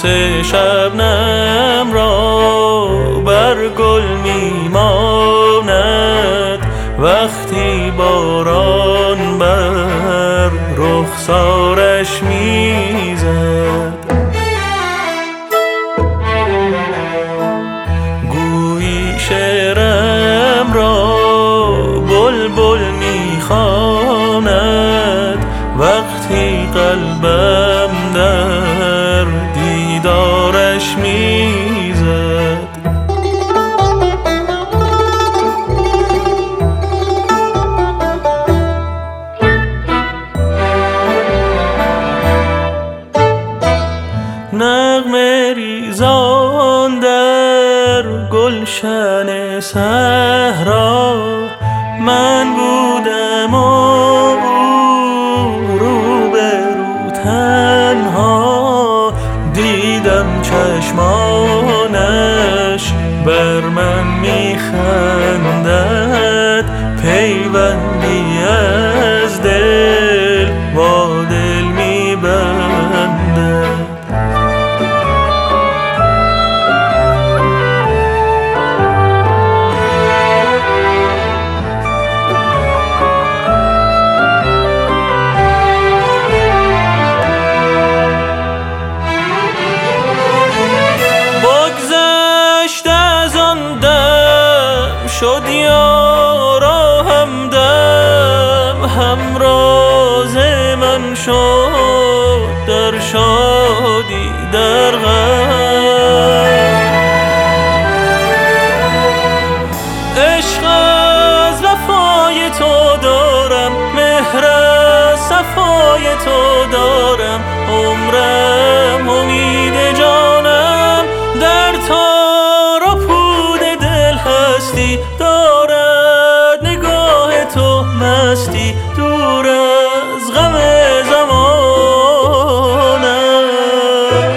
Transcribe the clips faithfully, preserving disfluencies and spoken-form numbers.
رقص شبنم را بر گل میماند وقتی باران بر رخسارش میزد. گویی شعرم را بلبل میخواند وقتی قلبم در دیدارش میزد. نغمه ریزان در گلشن صحرا من بودم و او رو به رو تنها، دیدم چشمانش بر من میخندد، پیوندی از دل با دل میبندد. شد یارا همدم، همراز من شد در شادی در غم. عشق از وفای تو دارم، مهر از صفای تو دارم، عمرم امید جانم در تار و پود دل هستی دارد نگاه تو مستی دور از غم زمانم.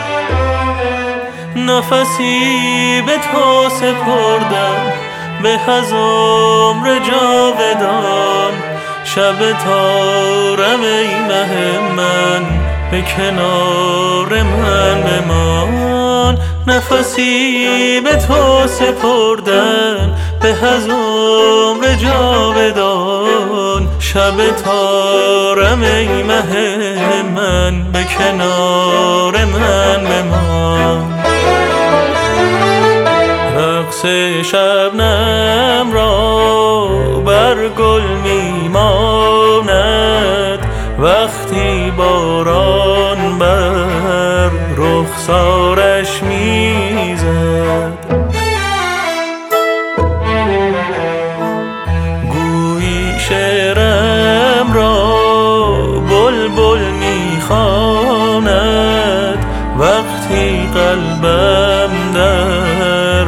نفسی به تو سپردم به از عمر جاودان، شب تارم ای مه من به کنار من بمان. نفسی به تو سپردن به از عمر جاودان، شب تارم ای مه من به کنار من بمان. رقص شبنم را بر گل میماند وقتی باران بر رخسارش میزد. گویی شعرم را بلبل میخواند وقتی قلبم در